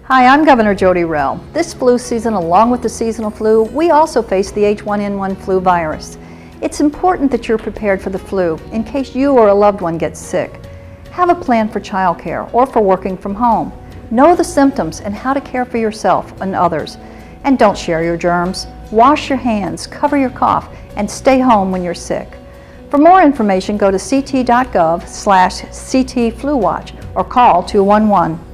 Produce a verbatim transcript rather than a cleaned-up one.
Hi, I'm Governor Jody Rell. This flu season, along with the seasonal flu, we also face the H one N one flu virus. It's important that you're prepared for the flu in case you or a loved one gets sick. Have a plan for childcare or for working from home. Know the symptoms and how to care for yourself and others. And don't share your germs. Wash your hands, cover your cough, and stay home when you're sick. For more information, go to c t dot gov slash c t flu watch or call two one one.